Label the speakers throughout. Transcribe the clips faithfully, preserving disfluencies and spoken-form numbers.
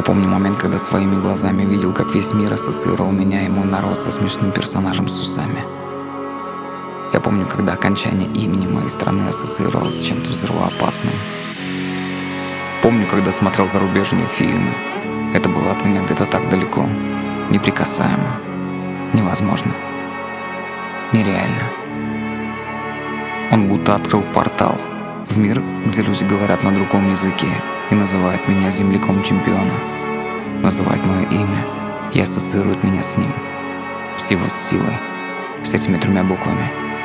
Speaker 1: Я помню момент, когда своими глазами видел, как весь мир ассоциировал меня и мой народ со смешным персонажем с усами. Я помню, когда окончание имени моей страны ассоциировалось с чем-то взрывоопасным. Помню, когда смотрел зарубежные фильмы. Это было от меня где-то так далеко, неприкасаемо, невозможно, нереально. Он будто открыл портал в мир, где люди говорят на другом языке и называют меня земляком чемпиона, называют мое имя и ассоциируют меня с ним, с его силой, с этими тремя буквами.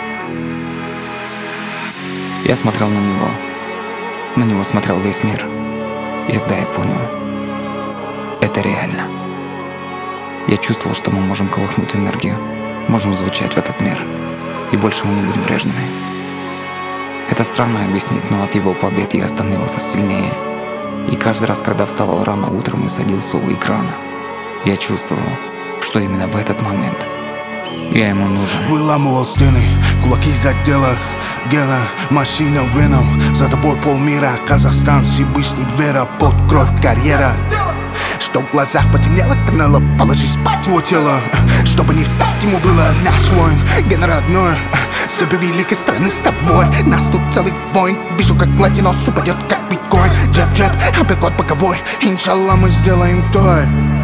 Speaker 1: Я смотрел на него, на него смотрел весь мир, и тогда я понял, это реально. Я чувствовал, что мы можем колыхнуть энергию, можем звучать в этот мир, и больше мы не будем прежними. Это странно объяснить, но от его побед я становился сильнее. И каждый раз, когда вставал рано утром и садился у экрана, я чувствовал, что именно в этот момент я ему нужен.
Speaker 2: Выламывал стены, кулаки за дело, гела, машина веном. За тобой полмира, Казахстан, Всевышний, вера, под кровь, карьера. Что в глазах потемнело, канало, положи спать его тело. Чтобы не встать ему было, наш воин, ген родной. Себе великой страны с тобой, нас тут целый воин. Вижу, как платинос упадет, как биткоин. Джеб-джеб, апперкот боковой, иншалла мы сделаем той.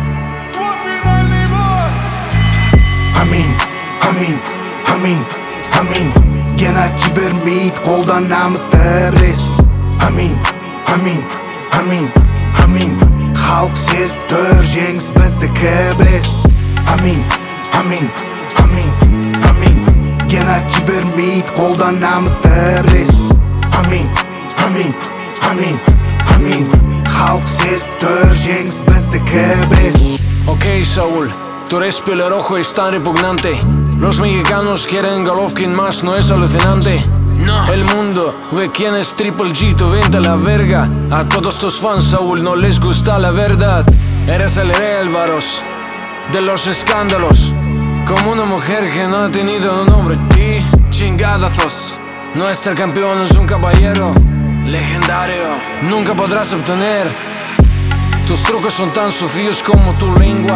Speaker 2: Аминь, аминь, аминь, аминь. Гена жібермейді, қолданамыз дәбірес. Аминь, аминь, аминь, аминь. Халық сезіп тұр, жеңіс біздікі білес. Аминь, аминь, аминь, аминь. Гена жібермейді, қолданамыз дәбірес. Аминь, аминь, аминь, аминь. Халық сезіп тұр, жеңіс біздікі білес.
Speaker 3: Ok, Saúl, tu eres pelo rojo y es tan repugnante. Los mexicanos quieren Golovkin más, ¿no es alucinante? No. El mundo ve quién es Triple G, tu vente a la verga. A todos tus fans, Saúl, no les gusta la verdad. Eres el rey Álvaros de los escándalos, como una mujer que no ha tenido un hombre. Y chingadazos, nuestro campeón es un caballero legendario. Nunca podrás obtener. Tus trucos son tan sucios como tu lengua.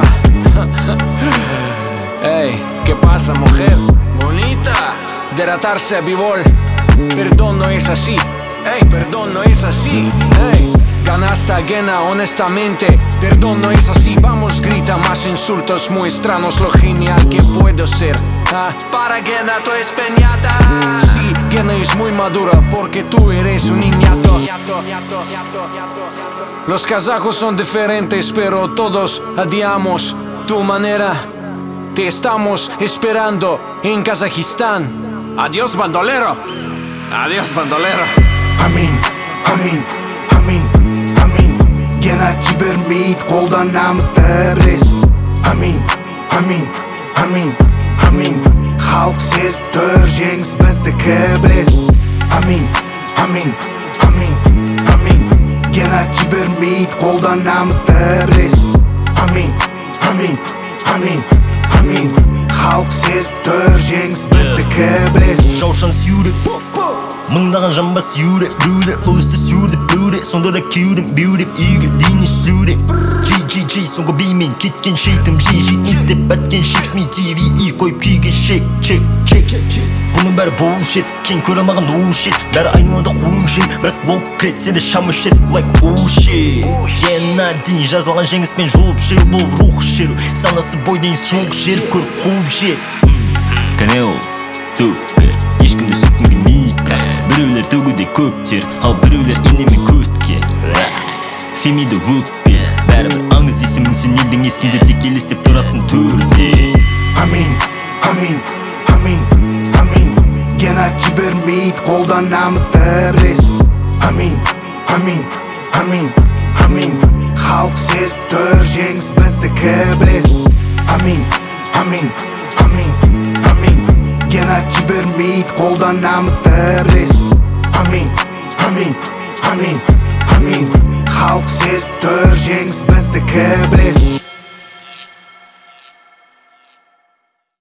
Speaker 3: Ey, ¿qué pasa, mujer? Bonita. Deratarse a b-ball. Perdón, no es así. Ey, perdón, no es así. Ey, ganaste a Gena, honestamente. Perdón, no es así. Vamos, grita más insultos. Muéstranos lo genial que puedo ser. ¿Ah? Para Gena, tú es peñata. Sí, Gena es muy madura porque tú eres un niñato. Los kazajos son diferentes, pero todos odiamos tu manera. Te estamos esperando en Kazajistán. Adiós, bandolero. Adiós, bandolero.
Speaker 2: Аминь, аминь, аминь, аминь. Гена жібермейді, қолданамыз дәбірес. Аминь, аминь, аминь, аминь. Халық сезіп тұр, жеңіс біздікі білес. Аминь, аминь, аминь, аминь. Гена жібермейді, қолданамыз дәбірес. Аминь, аминь, аминь, аминь. Халық сезіп тұр, жеңіс біздікі білес.
Speaker 4: Жаушан сүйді, мыңдаған жамба сүйді. Біреулер ұлысты сүйді, біреулер сонда да кеудім. Біреулер игі дейін үстілді. Джи-джи-джи, соңғы беймен кеткен шейтім. Жи-жи, іздеп бәткен шексми ти ви и қойып күйге шек, чек, чек. Бұның бәрі bullshit, кен көре маған no shit. Бәрі айналады қуымшын, бірақ болып кретсе де шамы shit. Like oh shit. Гена дейін жазылған жеңіспен жолып жер болып рух шеру. Санасы бой дейін соңғы жер көріп қуып жер. Канел, туп, ешкімді сөккім келмейді. Біреулер төгуде көптер, ал біреулер инемен көтке. Фемиді өкпе, бәрібір аңыз есімін сен елдің есінде тек елестеп тұрасын төрде.
Speaker 2: Аминь, аминь, аминь, аминь. Гена жібермейді, қолданамыз дәбірес. Аминь, аминь, аминь, аминь. Халық сезіп тұр, жеңіс біздікі білес. Аминь, аминь, аминь, аминь. Гена жібермейді, қолданамыз дәбірес. Аминь, аминь, аминь, аминь. Халық сезіп тұр, жеңіс біздікі білес.